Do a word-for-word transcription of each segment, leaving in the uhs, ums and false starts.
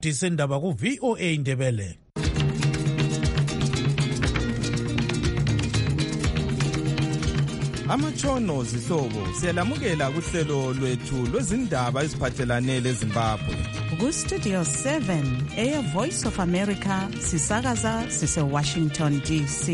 Disendaba ku V O A Indebele. Amatshono zihlobo siyalamukela kuhlelo lwethu lwezindaba eziphathelane leZimbabwe. Ku Studio seven, Air Voice of America, sisakaza sise Washington D C.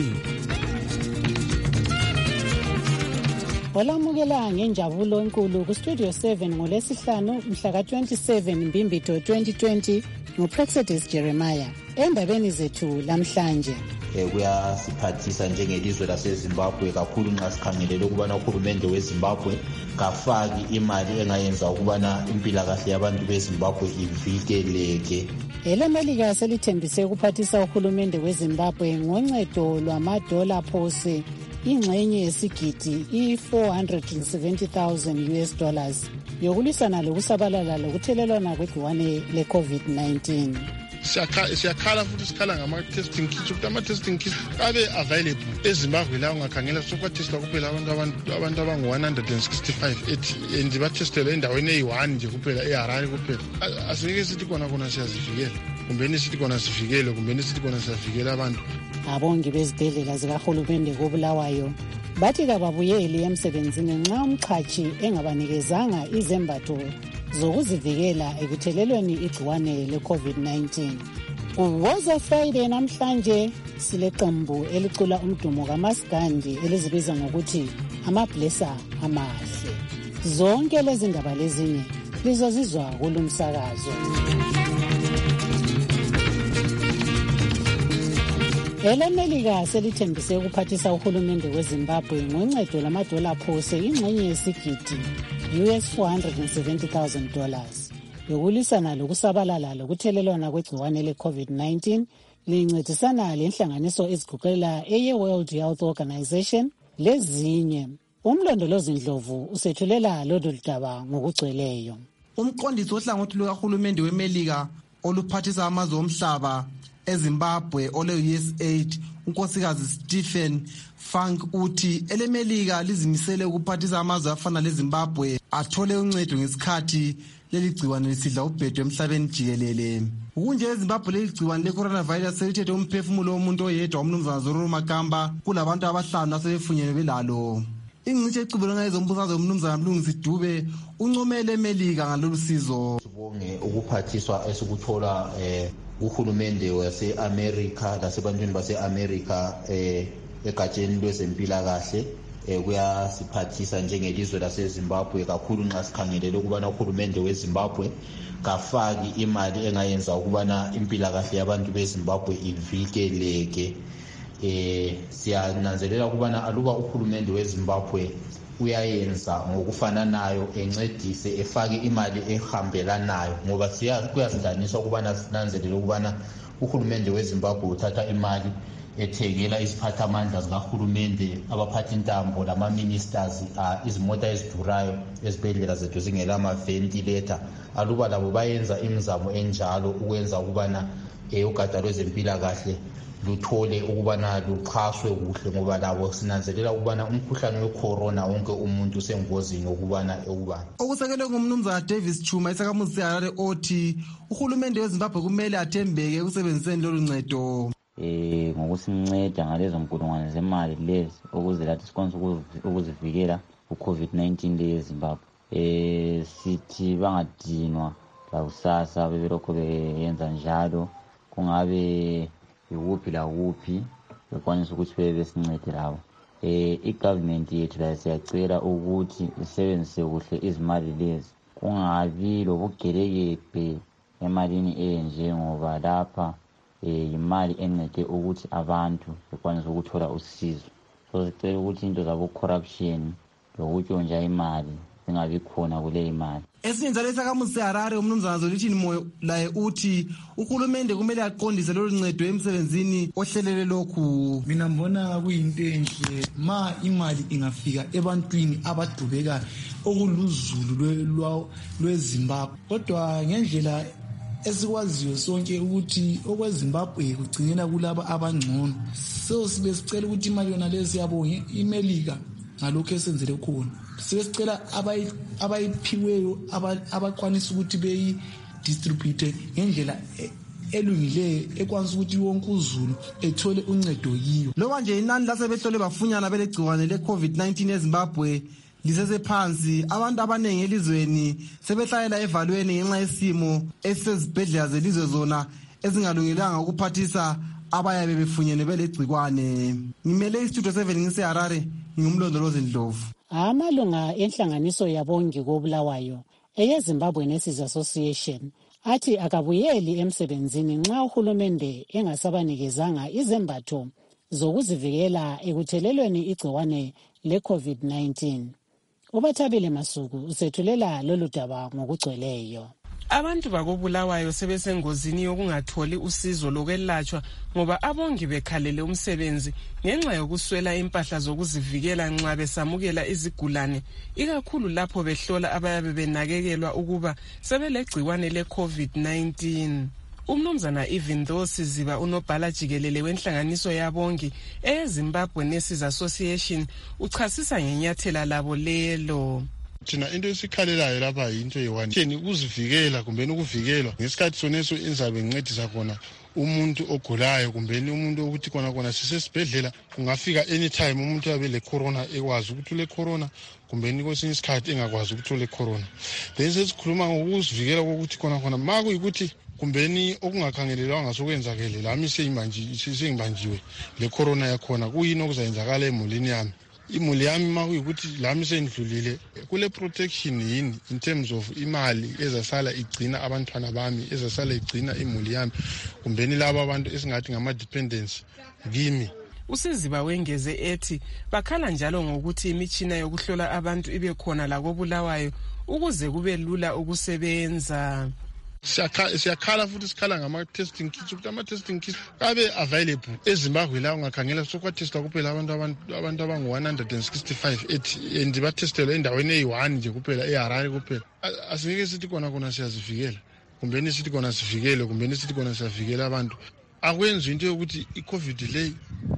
Olamukela ngenjabulo enkulu ku Studio seven ngolesihlanu mhla ka twenty-seven Mbimbitho twenty twenty nguPrexedis Jeremiah. Endabeni zethu lamhlanje kuyasiphathisa njengelizwe laseZimbabwe kakhulu nxa sikhangelele ukubana uhulumende weZimbabwe kafaki imali engayenza ukubana impilakahle yabantu beZimbabwe ivikeleke. EleMelika selithembise ukuphathisa uhulumende weZimbabwe ngoncedo lwamadola phose ingxenye yesigidi i-four hundred seventy thousand U S dollars yokulisana lokusabalala lokuthelelwana kwegciwane le-COVID nineteen. Siyakhala futhi sikhala ngama-testing kits ukuthi ama-testing kits abe available eZimbabwe la ungakhangela sokwatestwa kuphela abantu abantu abangu-one hundred sixty-five ethi and batestelwe endaweni eyi-one nje kuphela eHarare kuphela. Asingeke sithi kona kona siyazivikela kumbeni sithi kona sivikele kumbeni sithi kona siyavikela abantu. Abongi bezibhedlela zikahulumende koBulawayo bathi kababuyeli emsebenzini nxa umqhatshi engabanikezanga izembatho zokuzivikela ekuthelelweni igciwane le-COVID nineteen. Kuwoza Friday namhlanje sileqembu elicula umdumo kaMaskandi elizibiza ngokuthi amablessa amahle. Zonke lezi ndaba lezinye lizozizwa kulumsakazo. EleMelika selithembise ukuphathisa uhulumende weZimbabwe ngoncedo lamadola phose ingxenye yesigidi U S four hundred seventy thousand dollars yokulisana lokusabalala lokuthelelwana kwegciwane le-COVID nineteen lincedisana lenhlanganiso eziguqela eye-World Health Organization lezinye. Umlondolozi Ndlovu usethulela lolu daba ngokugcweleyo. Umqondisi ohlangothi lukahulumende weMelika oluphathisa amazwe omhlaba eZimbabwe ole-U S A I D unkosikazi Stephen Funk uthi eleMelika lizimisele ukuphathisa amazwe afana leZimbabwe athole uncedo ngesikhathi leli gciwane lisidla ubhedu emhlabeni jikelele. Ukunje eZimbabwe leli gciwane le-coronavirus selithethe umphefumulo womuntu oyedwa umnumzana Zulu Makamba kulabantu abahlanu asebefunyenwe belalo. Ingcitshi ecubelo ngayezombusazwe umnumzana Mlungisi Dube uncomele eMelika ngalolu sizo. Sibonge ukuphathiswa esikuthola eh uhulumende wase-America lasebantwini base-America eh egatsheni lwezempilakahle eh kuyasiphathisa njengelizwe laseZimbabwe kakhulu nxa sikhangelele ukubana uhulumende weZimbabwe kafaki imali engayenza ukubana impilakahle yabantu beZimbabwe ivikeleke. Eh siyananzelela ukubana aluba uhulumende weZimbabwe uyayenza ngokufananayo encedise efake imali ehambelanayo ngoba siya kuyasidanisa ukubana sinanzelele ukubana uhulumende weZimbabwe uthatha imali ethengela iziphathamandla zikahulumende abaphathi intambo lama-ministers izimota ezidurayo ezibhedlela zethu zingela ama-ventilator. Aluba labo bayenza imizamo enjalo ukwenza ukubana ugada lwezempilakahle luthole ukubana luxhaswe kuhle ngoba labo sinanzelela ukubana umkhuhlane wecorona wonke umuntu sengozini ukubana ekubani. Okusekelwe ngumnumzana Davis Chuma isakamuzi Harare othi uhulumende weZimbabwe kumele athembeke ekusebenziseni lolu ncedo. Eh ngokusinceda ngalezo mkulungwane zemali lezi ukuze lathi sikwanise ukuzivikela ku-COVID nineteen leZimbabwe. Eh sithi bangadinwa la kusasa bebelokho beyenza njalo kungabe ukuphi la kuphi bekwanisa ukuthi bebe sincede lawo. Eh igovernment yethu la siyacela ukuthi isebenzise kuhle izimali lezi kungabi lobugelekeqe emalini enje ngoba lapha eh imali encede ukuthi abantu bekwanisa ukuthola usizo. So sicela ukuthi into zabo corruption lokutshontsha imali singabi khona kule imali. Esinjalo esakamuzi Harare umnumzana Zolithini Moyo laye uthi uhulumende kumele aqondise lolu ncedo emsebenzini ohlelele lokhu. Mina mbona kuyinto enhle ma imali ingafika ebantwini abadubeka okuluzulu lweZimbabwe. Kodwa ngendlela esikwaziyo sonke ukuthi okweZimbabwe kugcinela kulaba abangcono. So sibe sicela ukuthi imali yona lezi yabonge iMelika ngalokho esenzele khona. Sibesicela abayiphiweyo abakwanisa ukuthi beyi distribute ngendlela elungileyo ekwanisa ukuthi wonke uzulu ethole uncedo kiyo. Loba nje inani lasebehlole bafunyana belegciwane le-COVID nineteen eZimbabwe lisesephansi, abantu abanengi elizweni sebehlayela evalweni ngenxa yesimo esezibhedlela zelizwe zona ezingalungelanga ukuphathisa abayabe befunyene belegcikwane. Ngimele istudio seven ngiseHarare, ngumlondolozi Ndlovu. Amalunga enhlanganiso yabongi koBulawayo eyeZimbabwe Nurses Association athi akabuyeli emsebenzini nxa uhulumende engasabanikezanga izembatho zokuzivikela ekuthelelweni igciwane le-COVID nineteen. Ubathabile Masuku usethulela lolu daba ngokugcweleyo. Abantu bakobulawayo sebesengozini yokungatholi usizo lokwelatshwa ngoba abongi bekhalele umsebenzi ngenxa yokuswela impahla zokuzivikela nxa besamukela izigulane, ikakhulu lapho behlola abayabe benakekelwa ukuba sebelegciwane le-COVID nineteen. Umnumzana Even though Siziba unobhala jikelele wenhlanganiso yabongi eZimbabwe Nurses Association uchasisa ngenyathela labo lelo. Thina into esikhalelayo lapha into eyi-one theni ukuzivikela kumbeni ukuvikelwa ngesikhathi soneso enzabe ngincedisa khona umuntu ogulayo kumbeni umuntu ukuthi kona kona sisesibhedlela kungafika anytime umuntu abe le corona ekwazi ukuthi ule corona kumbeni kwesinye isikhathi engakwazi ukuthi ule corona. Then sesikhuluma ngokuzivikela kokuthi kona kona ma kuyikuthi kumbeni okungakhangelelwanga sokwenzakele lami sengibanjiwe le corona yakhona kuyini okuzayenzakala emulini yami. Imuli yami makuyikuthi lami sendlulile kule protection yini in terms of imali ezasala igcina abantwana bami, ezasala igcina imuli yami kumbeni laba abantu esingathi ngama dependents kimi. Usiziba wengeze ethi bakhala njalo ngokuthi imitshina yokuhlola abantu ibe khona la koBulawayo ukuze kube lula ukusebenza. Siyakhala futhi sikhala ngama-testing kits ukuthi ama-testing kits abe available eZimbabwe la ungakhangela sokwatesta kuphela abantu abantu abangu-one hundred sixty-five and batestelwe endaweni eyi-one nje kuphela eHarare kuphela. Asingeke sithi kona kona siyazivikela kumbeni sithi kona sivikele kumbeni sithi kona siyavikela abantu. Akwenzi into yokuthi i-COVID leyi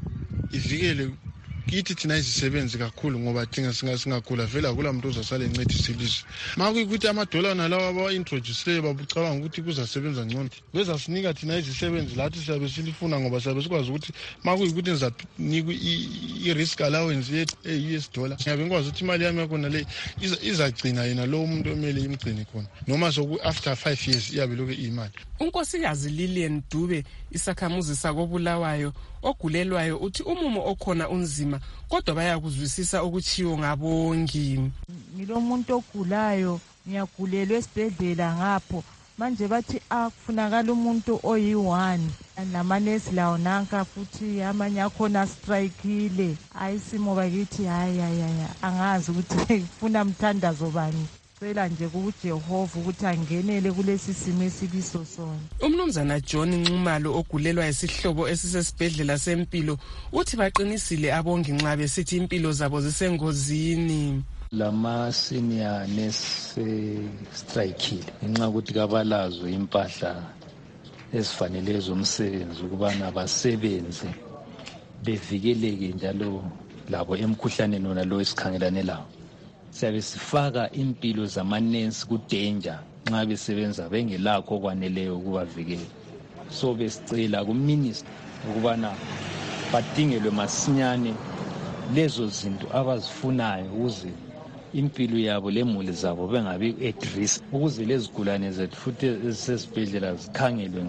ivikele kithi thina izisebenzi kakhulu ngoba thinga singagula vele akula muntu ozasala encedisa ilizwe. Ma kuyikuthi amadola nalawa abawa-introduceyo babucabanga ukuthi kuzasebenza ngcono bezasinika thina izisebenzi lathi siyabe silifuna ngoba siyabe sikwazi ukuthi ma kuyikuthi nizanikwa i-risk allowance yethu eyi-U S dollar siyabe ngikwazi ukuthi imali yami yakhona le izagcina yena lowo muntu omele imgcine khona noma soku-after five years iyabe lokhu iyimali. Unkosikazi Lilian Dube isakhamuzi sakoBulawayo ogulelwayo uthi umumo okhona unzima kodwa bayakuzwisisa ukuchiwo ngabongi. Ngilomuntu ogulayo ngiyagulelwa esibhedlela ngapho manje bathi akufunakala umuntu oyi-one namanesi lawo nanka futhi amanye akhona strikeile ayisimo bakithi hayi hayi angazi ukuthi kufuna mthandazo bani. Phela nje kuJehova ukuthi angenele kulesi simo esibiso sona. Umnumzana John Nxumalo ogulelwa isihlobo esisesibhedlela sempilo uthi baqinisile abongi nxa besithi impilo zabo zisengozini. Lama senior nurse strikeile ngenxa ukuthi kabalazo impahla ezifanele zomsebenzi ukubana basebenze bevikeleke njalo labo emkhuhlaneni nona lo esikhangelane lawo. Siyabe sifaka impilo zamanensi kudanger nxa besebenza bengelakho okwaneleyo ukubavikela. So besicela kuminister ukubana badingelwe masinyane lezo zinto abazifunayo ukuze impilo yabo lemuli zabo bengabi at risk, ukuze lezigulane zethu futhi ezisesibhedlela zikhangelwe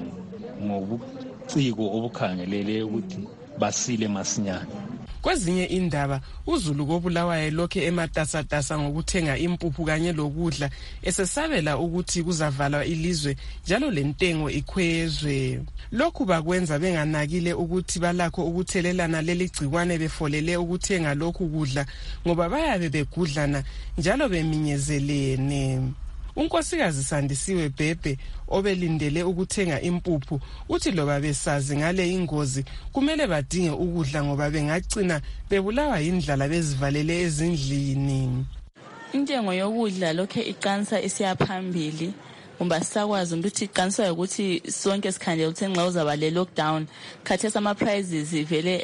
ngobuciko obukhangelele ukuthi basile masinyane. Kwezinye indaba uZulu koBulawayo lokhe ematasatasa ngokuthenga impuphu kanye lokudla esesabela ukuthi kuzavalwa ilizwe njalo lentengo ikhwezwe. Lokhu bakwenza benganakile ukuthi balakho ukuthelelana leli gcikwane befolele ukuthenga lokhu kudla ngoba bayabe begudlana njalo beminyezelene. Unkosikazi Sandisiwe Bhebhe obelindele ukuthenga impuphu uthi loba besazi ngale ingozi kumele badinge ukudla ngoba bengagcina bebulawa indlala bezivalele ezindlini. Intengo yokudla lokhe iqansa isiyaphambili ngoba sakwazi ukuthi iqansa ukuthi sonke sikhandela ukuthi nxa uzaba le lockdown khathesa ama prices vele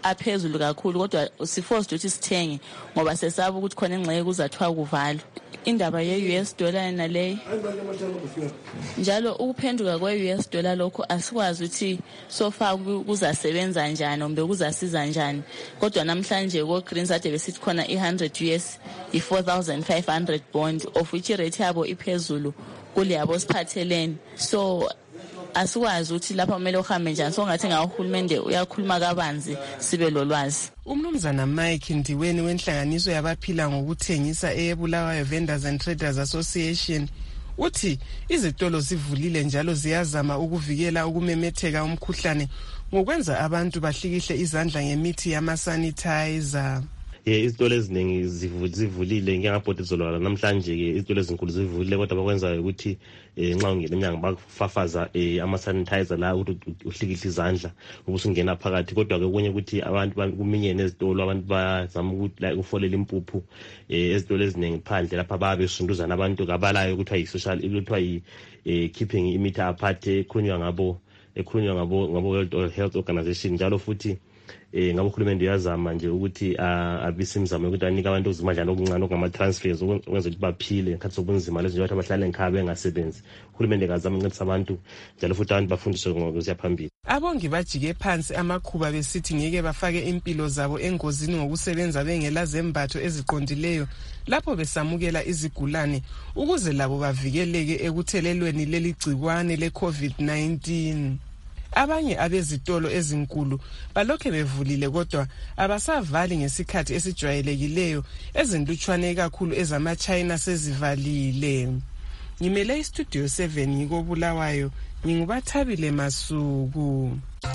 aphezulu kakhulu kodwa siforced ukuthi sithenge ngoba sesaba ukuthi khona ingxenye kuzathiwa kuvalwa. Indaba ye-U S dollar naleyo njalo ukuphenduka kwe-U S dollar lokho asikwazi ukuthi so far kuzasebenza njani nombe kuzasiza njani, kodwa namhlanje ko-Greens ade besithi khona i-one hundred U S i-four thousand five hundred bond of which rate yabo iphezulu kule yabo siphathelene. So asikwazi ukuthi lapha kumele uhambe njani, so ngathi ngawo uhulumende uyakhuluma kabanzi sibe lolwazi. Umnumzana Mike Ndiweni wenhlanganiso yabaphila ngokuthengisa eBulawayo Vendors and Traders Association uthi izitolo zivulile njalo ziyazama ukuvikela ukumemetheka umkhuhlane ngokwenza abantu bahlikihle izandla ngemithi yama-sanitizer. Eh izitolo eziningi zivulile ngiyangabhodi izolwala namhlanje ke izitolo ezinkulu zivulile kodwa bakwenza ukuthi nxa ungena eminyango bakufafaza ama sanitizer la ukuthi uhlikihla izandla ubusungena phakathi, kodwa ke kunye ukuthi abantu kuminyene ezitolo abantu bazama ukuthi like ufolela impuphu ezitolo eziningi phandle lapha babe besunduzana abantu kabalayo ukuthi ayi social ukuthi ayi keeping imeter apart ekhulunywa ngabo ekhulunywa ngabo ngabo World Health Organization njalo futhi eh ngabo uhulumende uyazama nje ukuthi abise imizamo ukuthi anike abantu uzimadlana okuncane okungama transfers ukwenza ukuthi baphile ngakhathi sobunzima lezi njengoba bahlala enkhaya bengasebenzi. Uhulumende kazama ukuncedisa abantu njalo futhi abantu bafundiswe ngokuya phambili. Abongi bajike phansi amakhuba besithi ngeke bafake impilo zabo engozini ngokusebenza bengela zembatho eziqondileyo lapho besamukela izigulane ukuze labo bavikeleke ekuthelelweni leli gciwane le COVID nineteen. Abanye abezitolo ezinkulu balokhe bevulile kodwa abasavali ngesikhathi esijwayelekileyo, ezintutshwane kakhulu ezama-China sezivalile. Ngimele istudio seven ngikobulawayo, ngingubathabile Masuku.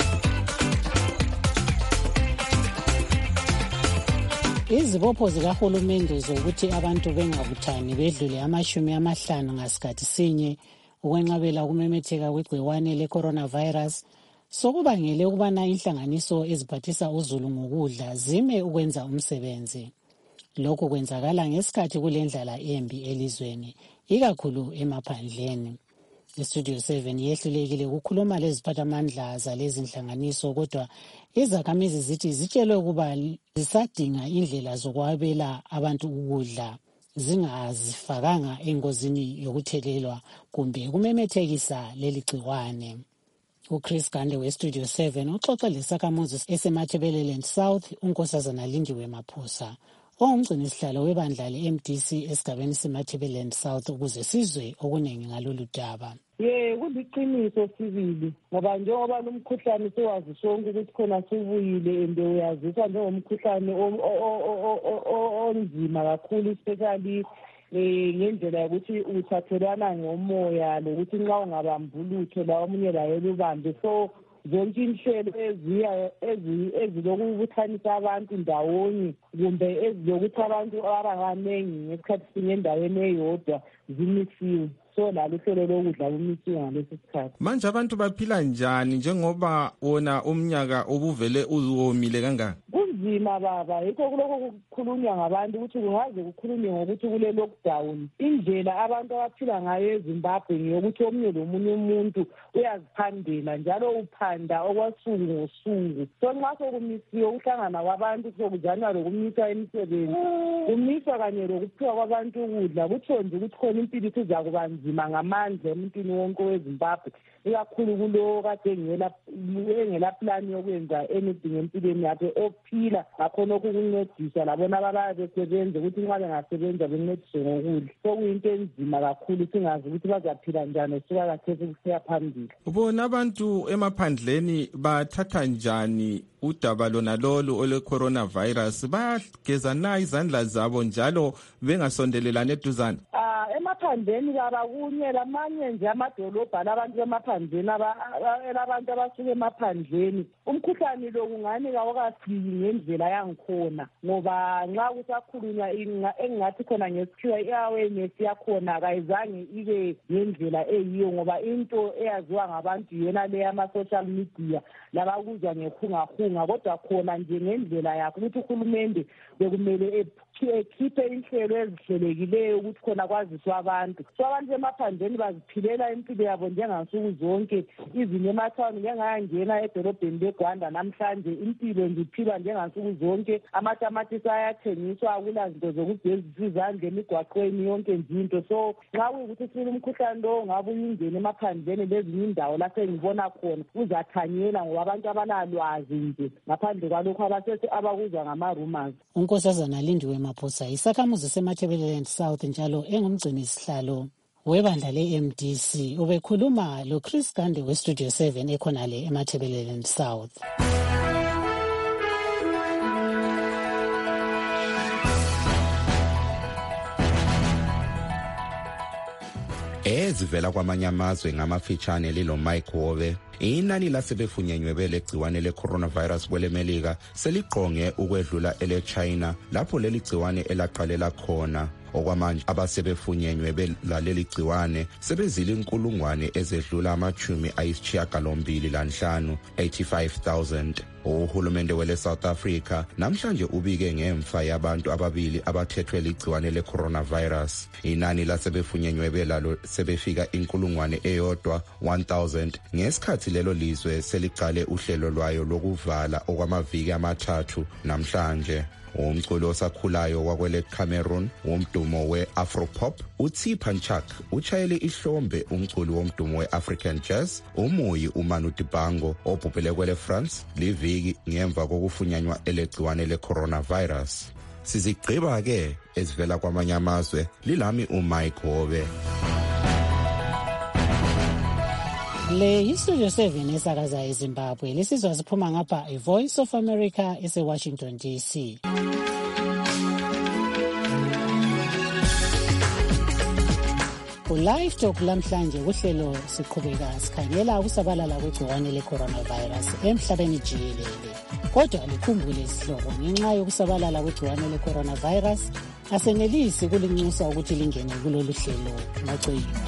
Izibopho zikahulumende zokuthi abantu bengabuthani bedlule amashumi amahlanu ngasikhathi sinye ukwenqabela ukumemetheka kwegciwane le-coronavirus sokubangele ukubana inhlanganiso eziphathisa uzulu ngokudla zime ukwenza umsebenzi. Lokhu kwenzakala ngesikhathi kulendlala embi elizweni, ikakhulu emaphandleni. Istudio seven yehlulekile ukukhuluma leziphathamandla zalezi inhlanganiso, kodwa izakhamizi zithi zitshelwe ukuba zisadinga indlela zokwabela abantu ukudla zingazifakanga engozini yokuthelelwa kumbe kumemethekisa leli gciwane. uChris Gande weStudio seven uxoxa lesakhamuzi esemathebeleland South unkosazana Lindiwe Maphosa ongumgcini sihlalo webandla le-M D C esigabeni semathebeleland South ukuze sizwe okuningi ngalolu daba. Ye kuliqiniso sibili ngoba njengoba lumkhuhlane sewazi sonke ukuthi khona subuyile ende uyaziswa njengomkhuhlane onzima kakhulu, especially eh ngendlela yokuthi uthathelana ngomoya lokuthi nxa ungabambulutho la omunye laye lubambe. So zonke inhlelo eziya ezilokubuthanisa abantu ndawonye kumbe ezilokuthi abantu abangabanengi ngesikhathi sinye endaweni eyodwa zimisiwe. So lalo hlelo lokudla kumisiwe ngalesi sikhathi. Manje abantu baphila njani njengoba wona umnyaka obuvele uwomile kangaka? Kunzima baba, yikho kuloko kukhulunywa ngabantu ukuthi kungaze kukhulunywe ngokuthi kule lockdown indlela abantu abaphila ngayo eZimbabwe ngiyokuthi omunye lomunye umuntu uyaziphandela njalo uphanda okwasuku ngosuku. So nxa sokumisiwe ukuhlangana kwabantu sokuzanywa lokumisa imisebenzi kumiswa kanye lokuphiwa kwabantu ukudla kutsho nje ukuthi khona impilo izakuba nzima ngamandla emuntwini wonke weZimbabwe, ikakhulu kulo kade engela plan yokwenza anything empilweni yakhe ophila ngakhona okukuncedisa labona abababe besebenza ukuthi nxa bengasebenza bencediswe ngokudla. So kuyinto enzima kakhulu singazi ukuthi bazaphila njani suka kathesi kusiya phambili. Ubona abantu emaphandleni bathatha njani udaba lona lolu ole coronavirus? Bayageza na izandla zabo njalo bengasondelelana eduzane? Ah emaphandleni baba kunye lamanye nje amadolobha labantu emaphandleni abantu abasuka emaphandleni umkhuhlane lo kungani kawakafiki ngendlela yangikhona ngoba nxa kusakhulunywa engathi khona ngesikhiwa i-awareness yakhona kayizange ibe ngendlela eyiyo ngoba into eyaziwa ngabantu yena le yama-social media labakuzwa ngekhungahunga, kodwa khona nje ngendlela yakho ukuthi uhulumende bekumele ekhiphe inhlelo ezihlelekileyo ukuthi khona kwaziswa kwabantu. So abantu emaphandleni baziphilela impilo yabo njengansuku zonke. Izinye emathawuni ngengayangena edolobheni leGwanda namhlanje impilo ngiphila njengansuku zonke. Amatamatisi ayathengiswa, akula zinto zokugezisa izandla emigwaqweni yonke nje into. So nxa kuyikuthi sifuna umkhuhlane lo ngabe uyingene emaphandleni lezinye indawo lapho engibona khona uzathanyela ngoba abantu abanalwazi nje ngaphandle kwalokho abasethi abakuzwa ngama-rumors. uNkosazana Lindiwe Maphosa isakhamuzi seMatabeleland South njalo engumgcini sihlalo webandla le-M D C ubekhuluma loChris Gande weStudio seven ekhonale eMatabeleland South. Ezivela kwamanye amazwe ngamafitshane lilo Mike Wobe, inani lasebefunyenywe belegciwane le-coronavirus kwelemelika seliqonge ukwedlula ele-China lapho leli gciwane elaqalela khona. Okwamanje abasebefunyenywe belaleli gciwane sebezile inkulungwane ezedlula amachumi ayisishiyagalombili lanhlanu, eighty-five thousand. Uhulumende wele South Africa namhlanje ubike ngemfa yabantu ababili abathethwe ligciwane le-coronavirus. Inani lasebefunyenywe belalo sebefika inkulungwane eyodwa, one thousand, ngesikhathi lelo lizwe seliqale uhlelo lwayo lokuvala okwamaviki amathathu namhlanje. Umculo osakhulayo wakwele Cameroon womdumo we-Afropop uTsipha Nchak uchayele ihlombe umculi womdumo we-African Jazz umuyi uManu Dibango obhubhele kwele France liviki ngemva kokufunyanywa elegciwane le-coronavirus. Sizigqiba ke ezivela kwamanye amazwe lilami uMike Wobe. Le yiStudio seven esakaza eZimbabwe lesizwa siphuma ngapha iVoice of America eseWashington D C. Live Talk lamhlanje kuhlelo siqhubeka sikhangela ukusabalala kwegciwane le-coronavirus emhlabeni jikelele. Kodwa likhumbule isihloko ngenxa yokusabalala kwegciwane le-coronavirus asenelisi kulinxusa ukuthi lingene kulolu hlelo ngocingo.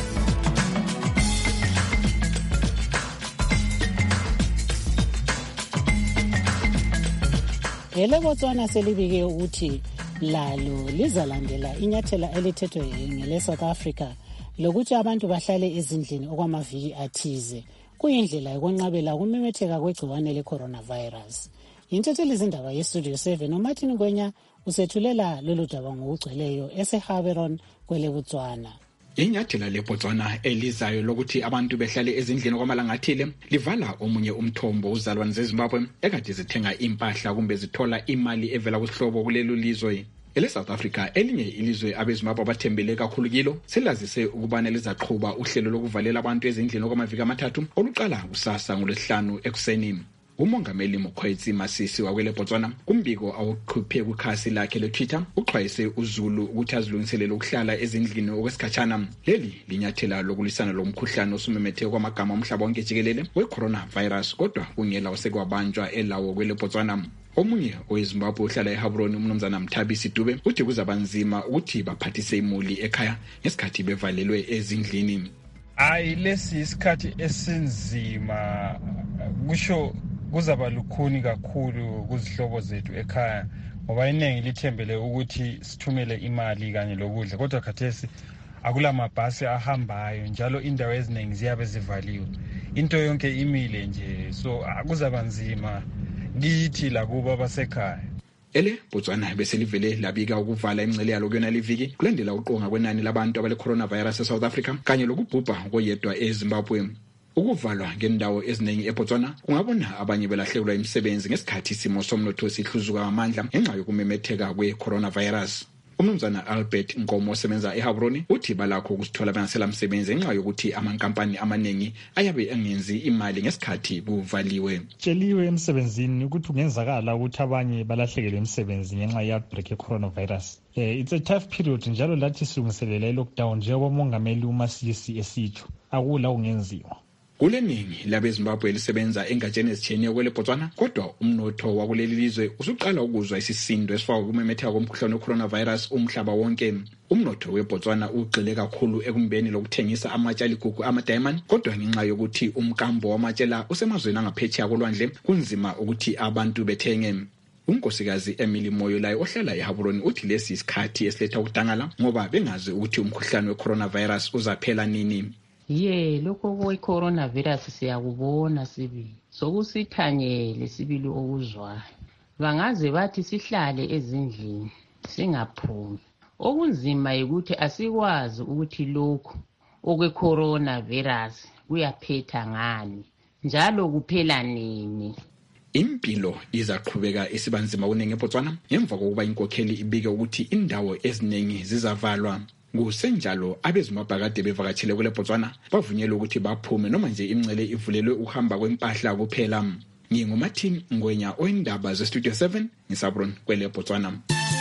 EleBotswana selibike ukuthi lalo lizalandela inyathela elithethwe ngele South Africa lokuthi abantu bahlale ezindlini okwamaviki athize kuyindlela yokwenqabela ukumemetheka kwegciwane le-coronavirus. Inthetheli izindaba yeStudio seven uMartin Ngwenya usethulela lolu daba ngokugcweleyo eseHaberon kweleBotswana. Inyathela leBotswana elizayo lokuthi abantu behlale ezindlini kwamalanga athile livala omunye umthombo uzalwane zeZimbabwe ekade zithenga impahla kumbe zithola imali evela kusihlobo kulelo lizwe. Ele South Africa elinye ilizwe abeZimbabwe abathembele kakhulu kilo selazise ukubana lizaqhuba uhlelo lokuvalela abantu ezindlini okwamaviki amathathu oluqala kusasa ngolwesihlanu ekuseni. Umongameli Mokgweetsi Masisi wakwele Botswana kumbiko awuqhuphe kukhasi lakhe le-Twitter uxwayise uZulu ukuthi azilungiselele ukuhlala ezindlini okwesikhatshana. Leli linyathela lokulisana lomkhuhlane osumemetheka kwamagama omhlaba wonke jikelele we-coronavirus kodwa kungela osekwabanjwa elawo kwele Botswana. Omunye oweZimbabwe ohlala eHabroni umnumzana Mthabisi Dube uthi kuzabanzima ukuthi baphathise imuli ekhaya ngesikhathi bevalelwe ezindlini. Ayi lesi isikhathi esinzima kusho kuzaba lukhuni kakhulu kuzihlobo zethu ekhaya ngoba iningi lithembele ukuthi sithumele imali kanye lokudla kodwa khathesi akula mabhasi ahambayo njalo indawo eziningi ziyabe zivaliwe into yonke imile nje so kuzaba nzima kithi lakuba basekhaya. Ele Botswana bese livele labika ukuvala imncele yalo kuyona liviki kulandela uqonga kwenani labantu abale coronavirus eSouth Africa kanye lokubhubha koyedwa eZimbabwe. Ukuvalwa ngendawo eziningi eBotswana kungabona abanye belahlekelwa imisebenzi ngesikhathi isimo somnotho sihluzuka amandla ngenxa yokumemetheka kwe-coronavirus. Umnumzana Albert Nkomo osebenza eHabroni uthi balakho ukusithola bengasela umsebenzi ngenxa yokuthi amankampani amaningi ayabe engenzi imali ngesikhathi kuvaliwe. Tsheliwe emsebenzini ukuthi kungenzakala ukuthi abanye balahlekelwe imisebenzi ngenxa ye-outbreak ye-coronavirus. Eh, it's a tough period njalo lathi silungiselela i-lockdown njengoba umongameli uMasisi esitho akula kungenziwa. Kuleningi labeZimbabwe lisebenza engatsheni ezitshiyeneyo kwele Botswana kodwa umnotho wakuleli lizwe usuqala ukuzwa isisindo esifaka kumemetheka komkhuhlane we-coronavirus umhlaba wonke. Umnotho weBotswana ugxile kakhulu ekumbeni lokuthengisa amatshali gugu ama-diamond kodwa ngenxa yokuthi umkambo wamatshela usemazweni angaphetsheya kolwandle kunzima ukuthi abantu bethenge. unkosikazi Emily Moyo layo ohlala eHaburoni uthi lesi isikhathi esiletha ukudangala ngoba bengazi ukuthi umkhuhlane we-coronavirus uzaphela nini. Ye lokho kwe-coronavirus siyakubona sibili sokusithanyele sibili okuzwayo. Bangaze bathi sihlale ezindlini singaphumi. Okunzima ukuthi asikwazi ukuthi lokho okwe-coronavirus kuyaphetha ngani njalo kuphela nini. Impilo izaqhubeka isibanzima kuningi eBotswana ngemva kokuba inkokheli ibike ukuthi indawo eziningi zizavalwa. Kusenjalo abezimabhakade bevakatshele kule Botswana bavunyelwe ukuthi baphume noma nje imncele ivulelwe ukuhamba kwempahla kuphela. NginguMartin Ngwenya oyindaba ze Studio seven ngisabron kwele Botswana.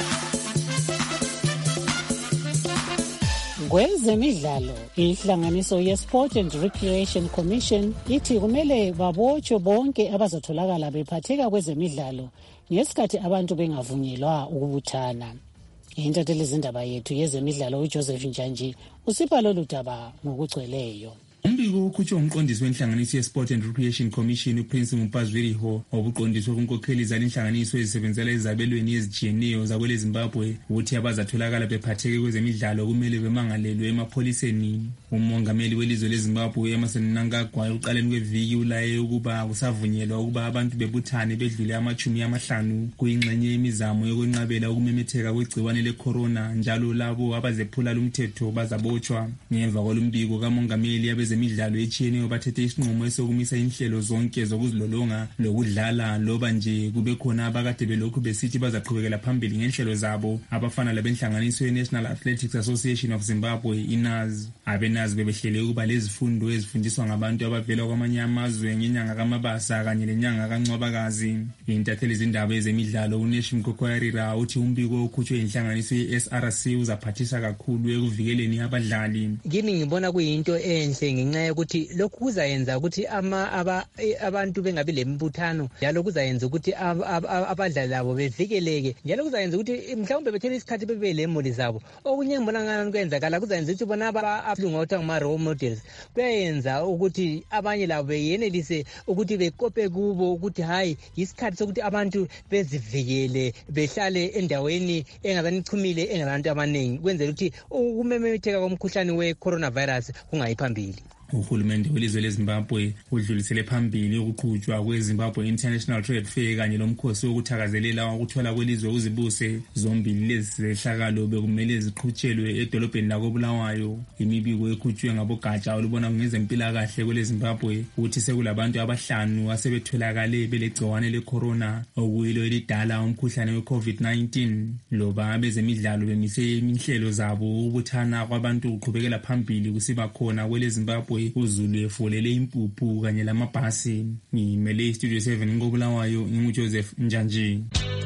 Kwezemidlalo, inhlanganiso ye-Sport and Recreation Commission ithi kumele babotshwe bonke abazatholakala bephatheka kwezemidlalo ngesikhathi abantu bengavunyelwa ukubuthana. Intatheli zindaba yethu yezemidlalo uJoseph Njanji usipha lolu daba ngokugcweleyo. Umbiko ukhutshwe umqondisi wenhlanganiso ye-Sport and Recreation Commission uPrince Mupazwiriho obuqondiswe kunkokheli zalenhlanganiso ezisebenzela ezabelweni ezijiyeneyo zakwele Zimbabwe ukuthi abazatholakala bephatheke kwezemidlalo kumele bemangalelwe emapholiseni. Umongameli welizwe leZimbabwe Emmerson Mnangagwa uqaleni kweviki ulaye ukuba kusavunyelwa ukuba abantu bebuthane bedlule amachumi amahlanu kuyingxenye yemizamo yokwenqabela ukumemetheka kwegciwane le-corona, njalo labo abazephula lumthetho bazabotshwa. Ngemva kolumbiko kamongameli abezemidlalo etshiyeneyo bathethe isinqumo esokumisa inhlelo zonke zokuzilolonga lokudlala loba nje kube khona abakade belokhu besithi bazaqhubekela phambili ngenhlelo zabo abafana labenhlanganiso ye-National Athletics Association of Zimbabwe iNAZ. Abenazi bebehlele ukuba lezifundo ezifundiswa ngabantu abavela kwamanye amazwe ngenyanga kaMabasa kanye lenyanga kaNcwabakazi. Intatheli zindaba ezemidlalo uNeshim Kokoyarira uthi umbiko okhutshwe inhlanganiso ye-S R C uzaphathisa kakhulu ekuvikeleni abadlali. Kimi ngibona kuyinto enhle ngenxa yokuthi lokhu kuzayenza ukuthi ama aba, abantu bengabi lembuthano, njalo kuzayenza ukuthi ab, ab, abadlali labo bevikeleke, njalo kuzayenza ukuthi mhlawumbe bethele isikhathi bebe lemoli zabo. Okunye ngibona ngani kwenzakala kuzayenza ukuthi bona abalunga ukuthi ngama role models kuyenza ukuthi abanye labo beyenelise ukuthi bekope kubo ukuthi hayi isikhathi sokuthi abantu bezivikele behlale endaweni engabanichumile engabantu abaningi kwenzela ukuthi ukumemetheka komkhuhlane we-coronavirus kungayiphambili. Uhulumende welizwe leZimbabwe udlulisele phambili ukuqhutshwa kweZimbabwe International Trade Fair kanye lomkhosi wokuthakazelela ukuthola kwelizwe uzibuse. Zombili lezi zehlakalo bekumele ziqhutshelwe edolobheni lakoBulawayo. Imibiko ekhutshwe ngabogatsha olubona ngezempilakahle kwele Zimbabwe ukuthi sekulabantu abahlanu asebetholakale belegciwane le-corona okuyilo elidala umkhuhlane we-COVID nineteen. Loba abezemidlalo bemise inhlelo zabo ubuthana kwabantu kuqhubekela phambili kusiba khona kwele Zimbabwe uZulu efolele impuphu kanye lamabhasi. Ngimele Studio seven ngoBulawayo nginguJoseph Njanji.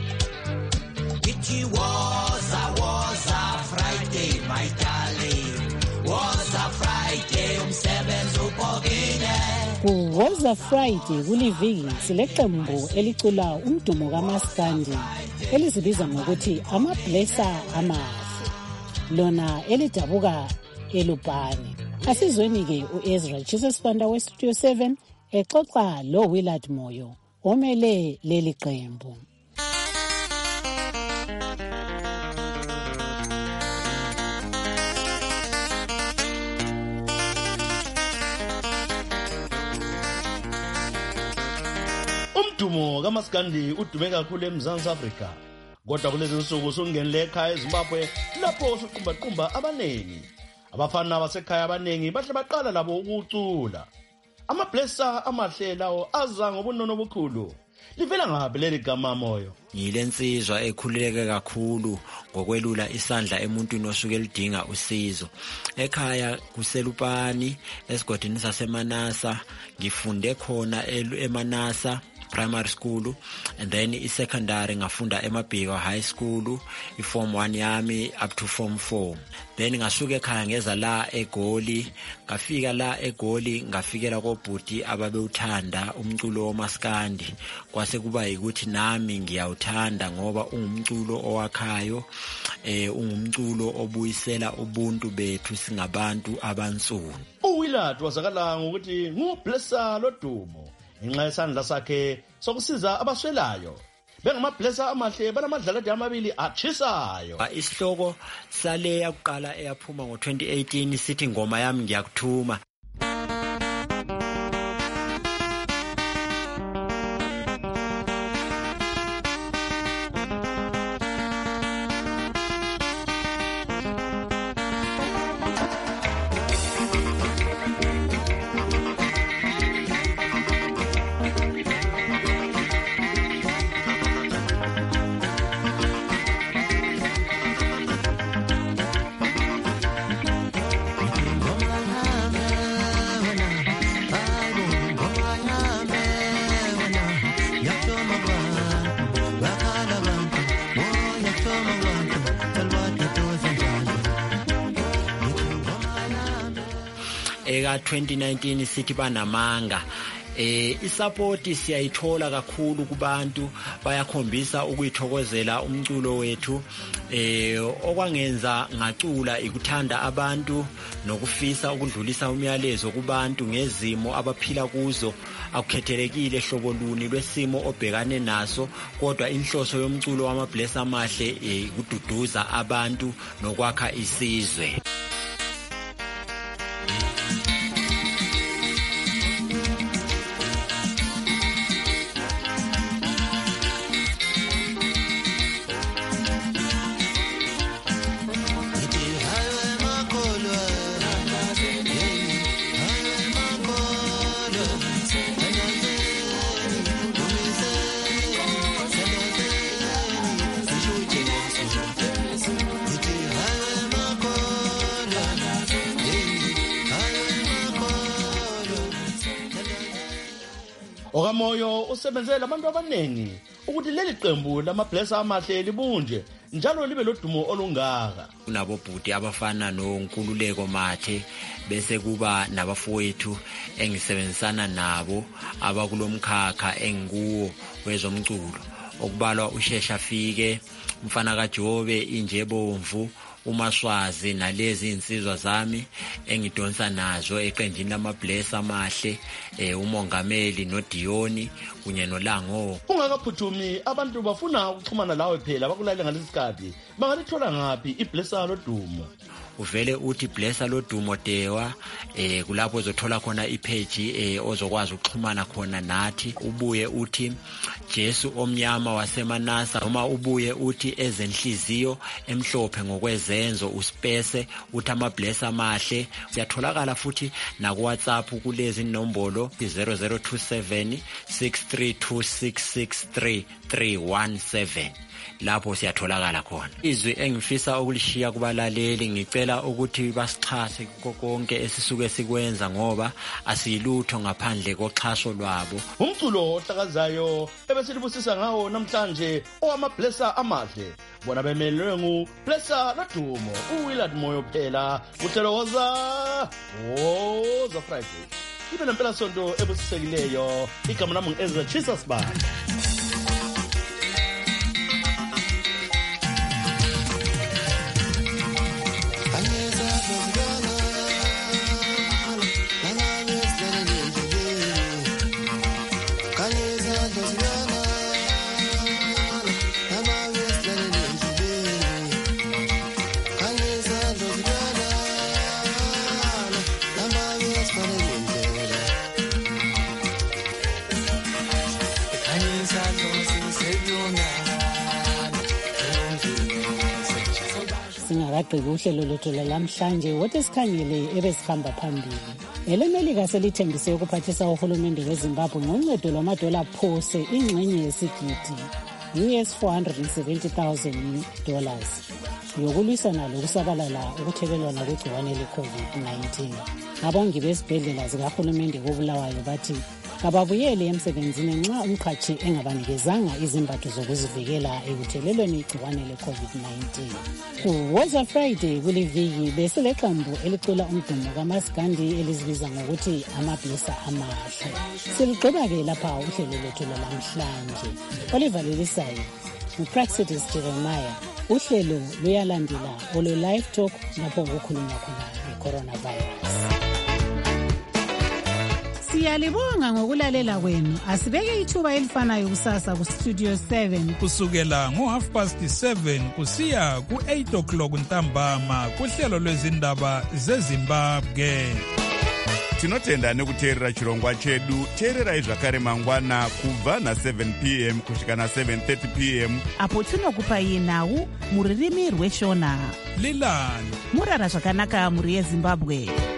It was a was a Friday my darling, was a Friday umsebenzi ubhokile. Ku was a Friday kuliviki sileqembu elicula umdumo kaMaskandi elizibiza ngokuthi amablessa amahle, lona elidabuka eLupane. Asizweni-ke u-Ezra Chisespanda we-Studio seven exoxa lo Willard Moyo omele leli qembu. Umdumo kaMaskandi udume kakhulu eMzantsi Afrika, kodwa kulezi nsuku usungenele ekhaya eZimbabwe lapho usuqumbaqumba abaningi. Abafana basekhaya abaningi bahle baqala labo ukucula. Amablessa amahle lawo aza ngobunono obukhulu. Livela ngaphi leli gama Moyo? Yilensizwa ekhululeke kakhulu ngokwelula isandla emuntwini osuke lidinga usizo. Ekhaya kuseLupani esigodini saseManasa, ngifunde khona eManasa primary school, and then i-secondary ngafunda eMabhiko high school, i-form one yami up to form four. Then ngasuke ekhaya ngeza la eGoli, ngafika la eGoli ngafikela kobhuti ababewuthanda umculo womaskandi. Kwase kuba yikuthi nami ngiyawuthanda ngoba ungumculo owakhayo, eh ungumculo obuyisela ubuntu bethu singabantu abansundu. uWillard wazakala ngokuthi ngublessa lodumo ngenxa yesandla sakhe sokusiza abaswelayo. bengamablessa amahle banamadlaladi amabili atshisayo. Isihloko sale yakuqala eyaphuma ngo twenty eighteen sithi ngoma yami ngiyakuthuma. Eka twenty nineteen sithi banamanga. Eh isupport siyayithola kakhulu kubantu bayakhombisa ukuyithokozela umculo wethu. Eh okwangenza ngacula ikuthanda abantu nokufisa ukudlulisa umyalezo kubantu ngezimo abaphila kuzo. Akukhethelekile hlobo luni lwesimo obhekane naso, kodwa inhloso yomculo wamabless amahle ukududuza abantu nokwakha isizwe. Okamoyo usebenzela abantu abanengi ukuthi leli qembu lamabless amahle libunje njalo libe lodumo olungaka. Kunabo bhuti abafana noNkululeko Mathe bese kuba nabafowethu engisebenzisana nabo abakulomkhakha engikuwo wezomculo okubalwa uShesha Fike, umfana kaJobe Injebomvu, uMaswazi nalezi insizwa zami engidonsa nazo eqenjini lamabless amahle, eh uMongameli noDioni kunye noLango. Ungakaphuthumi abantu bafuna ukuxhumana lawe phela bakulalele ngalesikhathi bangalithola ngapi iblessa lodumo? Uvele uthi blessa lodumo Dewa, eh kulapho uzothola khona ipage eh ozokwazi ukuxhumana khona nathi. Ubuye uthi Jesu omnyama waseManasa, noma ubuye uthi ezenhliziyo emhlophe ngokwezenzo uspace uthi amabless amahle. Siyatholakala futhi na ku WhatsApp kulezi nombolo zero zero two seven six three two six six three three one seven. Lapho siyatholakala khona. Izwi engifisa ukulishiya kubalaleli ngicela ukuthi basixhase konke esisuke sikwenza ngoba asiyilutho ngaphandle koxhaso lwabo. Umculo ohlakazayo ebesilibusisa ngawo namhlanje owamablessa amahle bona bemelwe ngu Blessa lodumo uWillard Moyo phela utheloza woza Friday. Ibe nempela sonto ebusisekileyo igama lami ngiEzra Jesus Banda. Singakagqibi uhlelo lwethu lamhlanje wothi sikhangele ebesihamba phambili. EleMelika selithembise ukuphathisa uhulumende weZimbabwe ngoncedo lwamadola phose ingxenye yesigidi U S four hundred seventy thousand dollars yokulwisana lokusabalala ukuthelelwana kwegciwane le-COVID nineteen. Abongi besibhedlela zikahulumende koBulawayo bathi kababuyele emsebenzini nxa umqhatshi engabanikezanga izimbatho zokuzivikela ekuthelelweni igciwane le-COVID nineteen. Kuwoza Friday kuliviki besileqembu elicula umdumo kaMaskandi elizibiza ngokuthi amablessa amahle. Siligqiba-ke lapha uhlelo lwethu lwalamhlanje. Olivalelisayo uPraxitis Jeremiah. Uhlelo luyalandela olo live talk lapho kukhulunywa khona nge-coronavirus. Siyalibonga ngokulalela kwenu. Asibeke ithuba elifanayo kusasa ku Studio seven kusukela ngo half past seven kusiya ku eight o'clock ntambama kuhlelo lwezindaba zeZimbabwe. Tinotenda nekuteerera chirongwa chedu. Teererai zvakare mangwana kubva na seven p m kusvika na seven thirty p m apo tinokupai nhau muririmi rweshona. Lilani murara zvakanaka muri yeZimbabwe.